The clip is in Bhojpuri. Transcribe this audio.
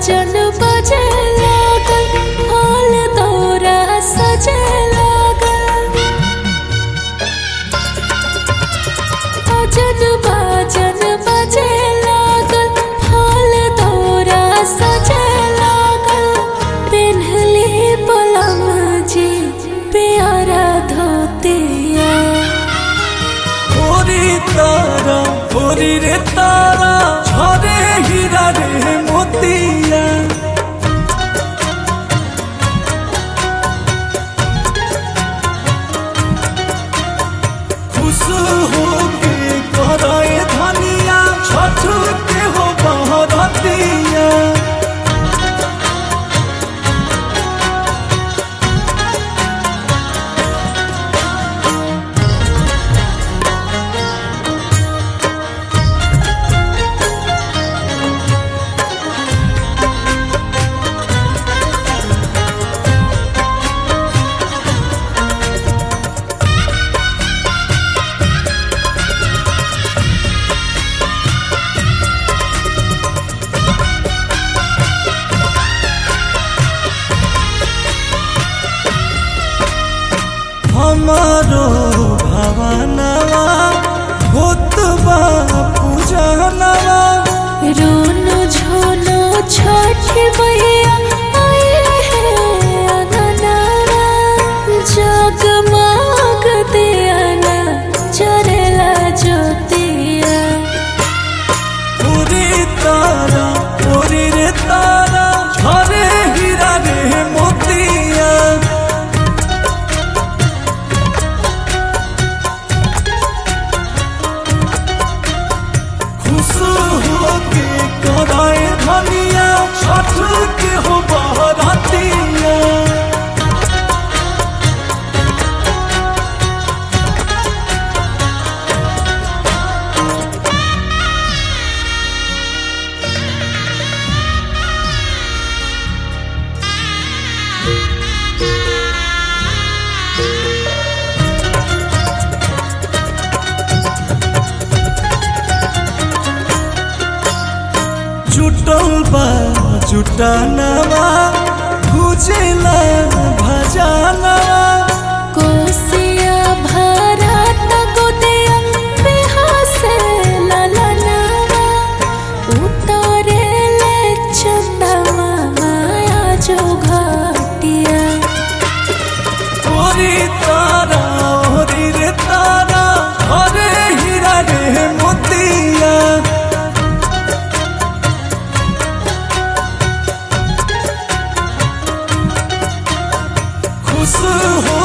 बाजन बजे लागल फल दौरा सजे लागल। बाजन बजे लागल फल दौरा सजे लागल। पेन्हली पलम जी प्यारा धोतिया। ओरी तारा ओरी रे तारा झरे हीरा रे मोतिया। खुश हो के कराए धनिया छठ के हो बहरतिया। हमारो भवनवा होत बा पूजनवा। रोनो झोनो छठ मैया आए हैं अंगनवा। जगमग दियाना जरेला ज्योतिया। ओरी तारा ओरी रे तारा झरे हीरा रे मोतिया। कराए धनिया छठ के हो बहरतिया। जुटल बा जुटानवा गुजेला भजनवा। कोसिया भरत गोदिया बेहसे ललनवा। उतरेले चंदवा माया जो घाटिया। ओरी तारा ओरी रे तारा अरे हीरा रे मोतिया। खुश हो